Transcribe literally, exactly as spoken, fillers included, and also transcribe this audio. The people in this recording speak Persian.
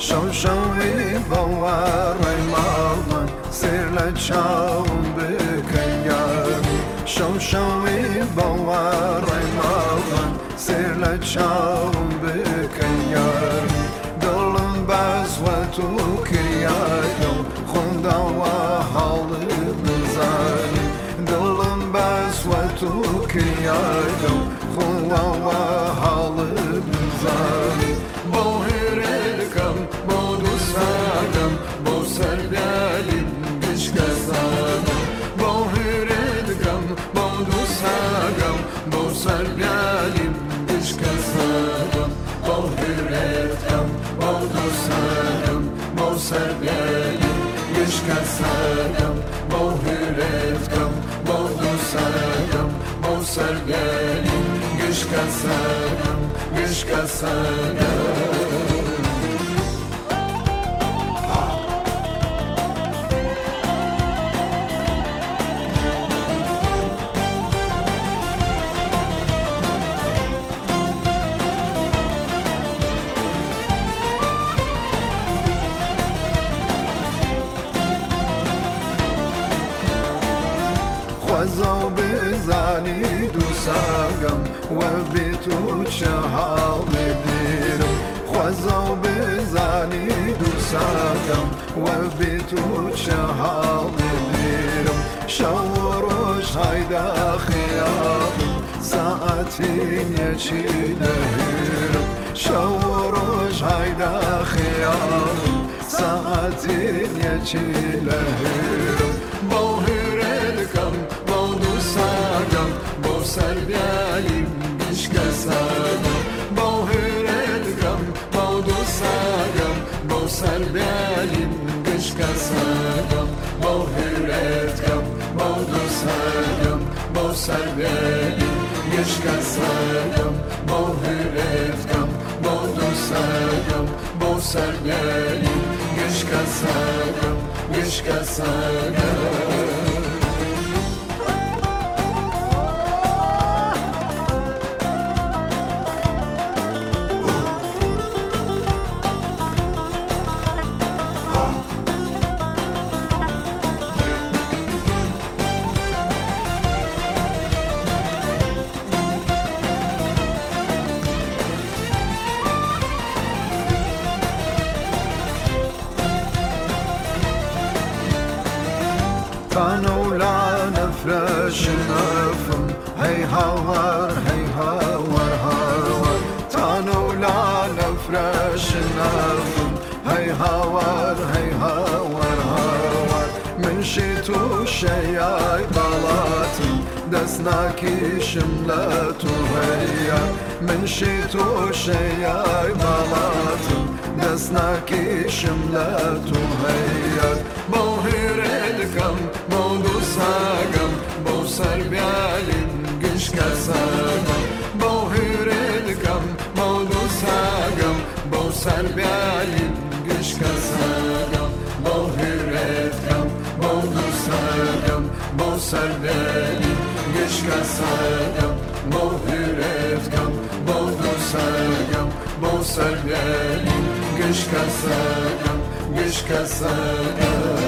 شوشوی باور ماڵان سێر لە چاوم بکەن یاری شوشوی باور ماڵان سێر لە چاوم بکەن یاری دڵم بەزوەت و کریایەوە خۆنداوە هەڵی بزانی دڵم بەزوەت و کریایەوە خۆنداوە هەڵی بزانی بۆ هێرەکەم بۆ دووسانم بۆ سەربیالیم گشکە زانم بۆ هێرەکەم بۆ دووسانم بۆ سەربیالیم گشکە زانم بۆ هێرەکەم بۆ دووسانم بۆ سەربیالیم گشکە زانم بۆ هێرەکەم بۆ دووسانم بۆ سەربیالیم گشکە زانم گشکە زانم خوازە بزانی دووساگەم وە بێت و چە هەڵێ بێرم خوازە بزانی دووساگەم وە بێت و چە هەڵێ بێرم شەو ڕۆژ هایدا خەیاڵم ساعەتێنیەکی دەهێرم شەو ڕۆژ هایدا خەیاڵم ساعەتێنیەکی دەهێرم بۆ هێرەکەم بۆ دووساگەم بۆ سەربیالیم گشکە زانم بۆ هێرەکەم بۆ دووساگەم بۆ سەربیالیم گشکە زانم بۆ هێرەکەم بۆ دووساگەم بۆ سەربیالیم گشکە زانم بۆ هێرەکەم بۆ دووساگەم بۆ سەربیالیم گشکە زانم گشکە زانم تانولا نفرش نفم هی هاور هی هاور هاور تانولا نفرش نفم هی هاور هی هاور هاور من شیتو شیای بلاتم دست نکشم لتو هیا من شیتو شیای بلاتم دست نکشم لتو هیا بۆ هێرەکەم بۆ دووساگەم بۆ سەربیالیم گشکە زانم بۆ هێرەکەم بۆ دووساگەم بۆ سەربیالیم گشکە زانم بۆ هێرەکەم بۆ دووساگەم بۆ سەربیالیم گشکە زانم بۆ هێرەکەم بۆ دووساگەم بۆ سەربیالیم گشکە زانم گشکە زانم